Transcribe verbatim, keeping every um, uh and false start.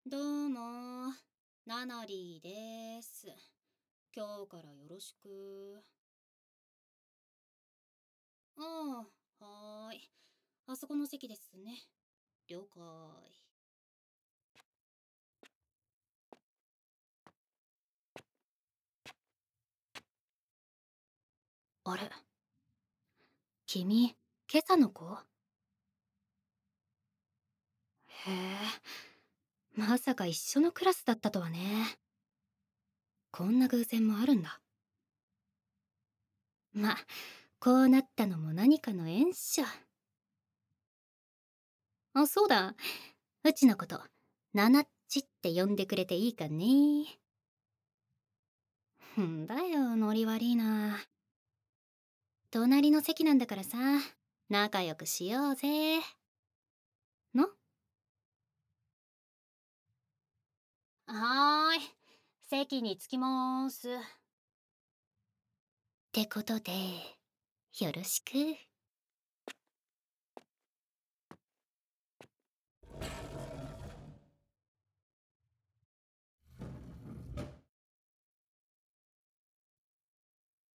どうも、ナナリーです。今日からよろしく。ああ、はーい。あそこの席ですね。了解。あれ、君、今朝の子？へえ、まさか一緒のクラスだったとはね。こんな偶然もあるんだ。ま、こうなったのも何かの縁っしょ。あ、そうだ。うちのこと、ナナッチって呼んでくれていいかね。んだよ、ノリ悪いな。隣の席なんだからさ、仲良くしようぜ。のはーい。席に着きまーす。ってことで、よろしく。